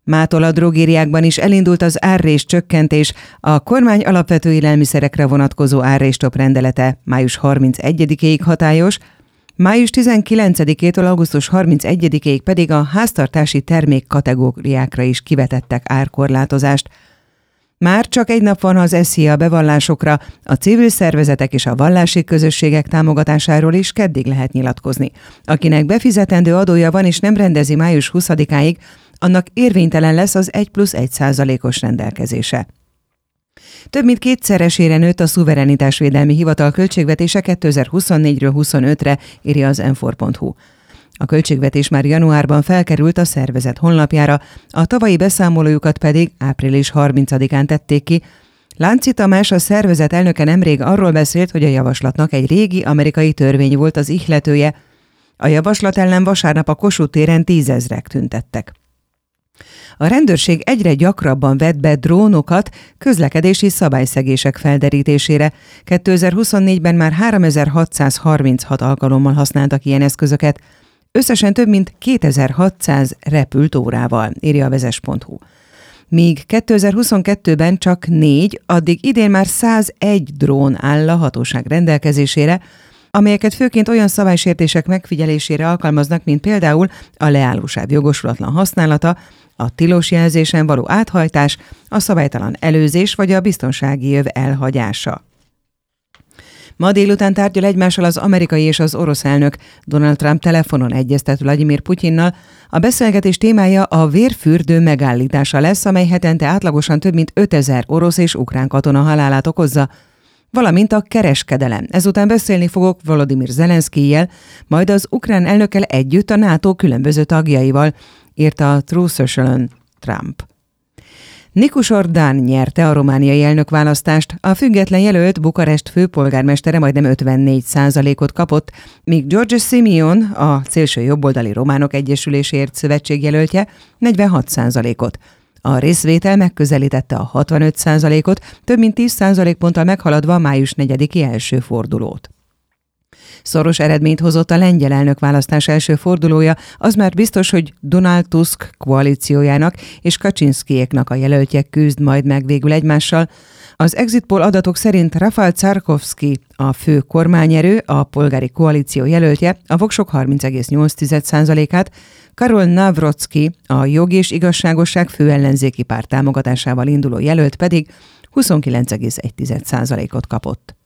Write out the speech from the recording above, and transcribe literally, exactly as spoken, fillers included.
Mától a drogériákban is elindult az árrés csökkentés, a kormány alapvető élelmiszerekre vonatkozó árrés-stop rendelete május harmincegyedikéig hatályos, május tizenkilencedikétől augusztus harmincegyedikéig pedig a háztartási termék kategóriákra is kivetettek árkorlátozást. Már csak egy nap van az eszia a bevallásokra, a civil szervezetek és a vallási közösségek támogatásáról is keddig lehet nyilatkozni. Akinek befizetendő adója van és nem rendezi május huszadikáig, annak érvénytelen lesz az egy plusz egy százalékos rendelkezése. Több mint kétszeresére nőtt a Szuverenitásvédelmi Hivatal költségvetése kétezer-huszonnégyről huszonötre, írja az em négy pont hu. A költségvetés már januárban felkerült a szervezet honlapjára, a tavalyi beszámolójukat pedig április harmincadikán tették ki. Lánci Tamás, a szervezet elnöke nemrég arról beszélt, hogy a javaslatnak egy régi amerikai törvény volt az ihletője. A javaslat ellen vasárnap a Kossuth téren tízezrek tüntettek. A rendőrség egyre gyakrabban vett be drónokat közlekedési szabályszegések felderítésére. kétezer-huszonnégyben már háromezer-hatszázharminchat alkalommal használtak ilyen eszközöket, összesen több mint kétezer-hatszáz repült órával, írja a vezes pont hu. Míg kétezer-huszonkettőben csak négy, addig idén már százegy drón áll a hatóság rendelkezésére, amelyeket főként olyan szabálysértések megfigyelésére alkalmaznak, mint például a leállósáv jogosulatlan használata, a tilos jelzésen való áthajtás, a szabálytalan előzés vagy a biztonsági jöv elhagyása. Ma délután tárgyal egymással az amerikai és az orosz elnök. Donald Trump telefonon egyeztet Vladimir Putyinnal. A beszélgetés témája a vérfürdő megállítása lesz, amely hetente átlagosan több mint ötezer orosz és ukrán katona halálát okozza, valamint a kereskedelem. Ezután beszélni fogok Volodymyr Zelenszkijjel, majd az ukrán elnökkel együtt a NATO különböző tagjaival, írta a Truth Social-on Trump. Nikus Orban nyerte a romániai elnökválasztást, a független jelölt Bukarest főpolgármestere majdnem ötvennégy százalékot kapott, míg George Simeon, a szélső jobboldali románok egyesülésért szövetségjelöltje negyvenhat százalékot. A részvétel megközelítette a hatvanöt százalékot, több mint tíz százalékponttal meghaladva a május negyediki első fordulót. Szoros eredményt hozott a lengyel elnökválasztás első fordulója, az már biztos, hogy Donald Tusk koalíciójának és Kaczynszkijéknak a jelöltje küzd majd meg végül egymással. Az exit poll adatok szerint Rafał Trzaskowski, a fő kormányerő, a polgári koalíció jelöltje, a voksok harminc egész nyolc százalékát, Karol Nawrocki, a Jog és Igazságosság fő ellenzéki párt támogatásával induló jelölt pedig huszonkilenc egész egy százalékot kapott.